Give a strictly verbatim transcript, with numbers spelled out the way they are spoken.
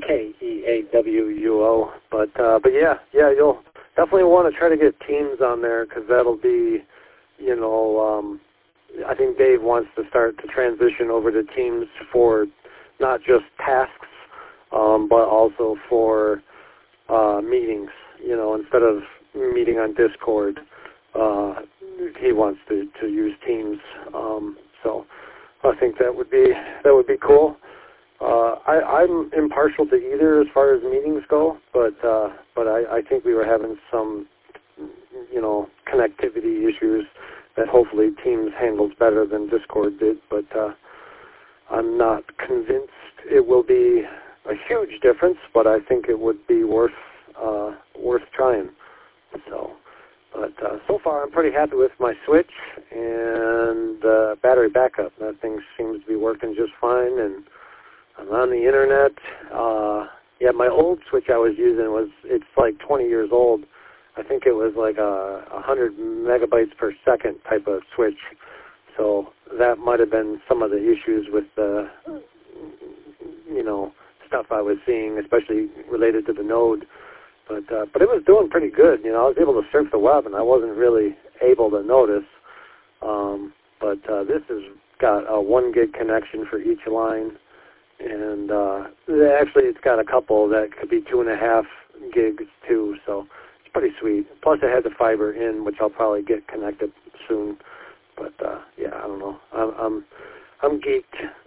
K E A W U O. But uh, but yeah, yeah, you'll definitely want to try to get Teams on there because that'll be, you know, um, I think Dave wants to start to transition over to Teams for not just tasks, um, but also for uh, meetings. You know, instead of meeting on Discord, uh, he wants to, to use Teams. Um, so I think that would be that would be cool. Uh, I, I'm impartial to either as far as meetings go, but uh, but I, I think we were having some, you know, connectivity issues that hopefully Teams handles better than Discord did. But uh, I'm not convinced it will be a huge difference, but I think it would be worth uh, worth trying. So, but uh, so far I'm pretty happy with my Switch and uh, battery backup. That thing seems to be working just fine, and I'm on the internet. Uh, yeah, my old Switch I was using was, it's like twenty years old. I think it was like a one hundred megabytes per second type of Switch. So that might have been some of the issues with the, you know, stuff I was seeing, especially related to the Node. But uh, but it was doing pretty good. You know, I was able to surf the web, and I wasn't really able to notice. Um, but uh, this has got a one gig connection for each line. And uh, actually, it's got a couple that could be two and a half gigs too, so it's pretty sweet. Plus, it has a fiber in, which I'll probably get connected soon. But uh, yeah, I don't know. I'm I'm, I'm geeked.